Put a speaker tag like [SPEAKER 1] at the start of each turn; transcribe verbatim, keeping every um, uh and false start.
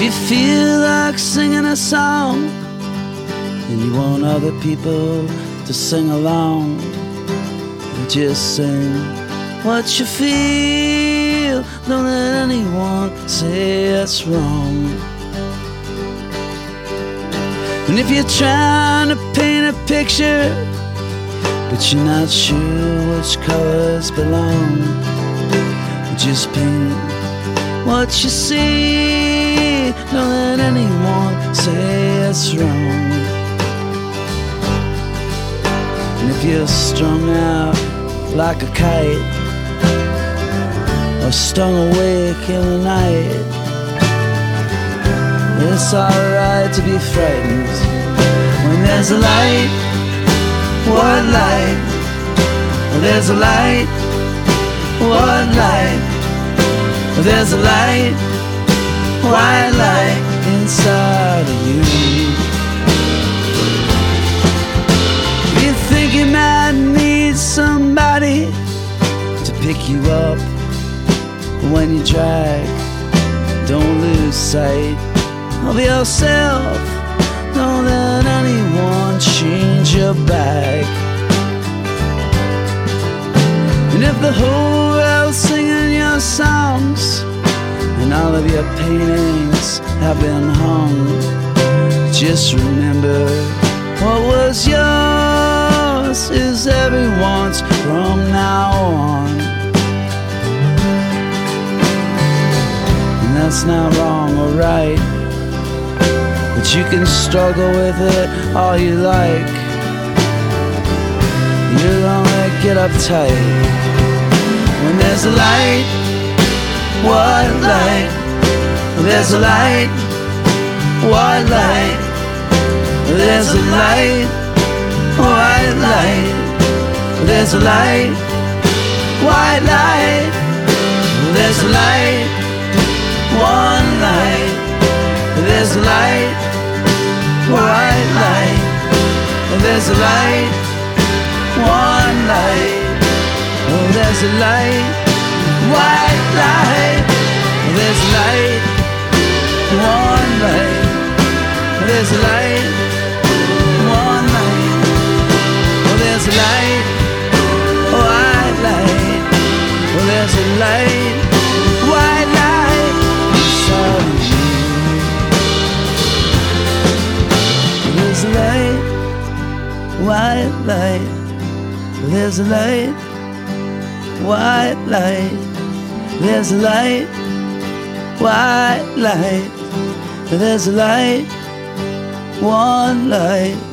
[SPEAKER 1] you feel like singing a song and you want other people to sing along, just sing what you feel. Don't let anyone say it's wrong. And if you're trying to paint a picture but you're not sure which colors belong, just paint what you see. Don't let anyone say it's wrong. And if you're strung out like a kite or stung awake in the night, it's alright to be frightened when there's a light. What light? There's a light. What light? There's a light. White light inside of you. You think you might need somebody to pick you up when you drag. Don't lose sight of yourself. Don't let anyone change your bag. And if the whole world's singing your songs and all of your paintings have been hung, just remember what was yours is everyone's from now on. And that's not wrong or right, but you can struggle with it all you like. You'll only get uptight when there's a light. What light? There's a light. What light? There's a light. White light. There's a light. White light. There's a light. One light. There's a light. White light. There's a light. One light. Oh, there's a light. White light. There's a light. One light. There's a light. One light. Oh, there's a light. White light. Oh, there's a light. White light inside of you. There's a light. White light. There's a light. White light. There's a light. White light. There's a light. One light.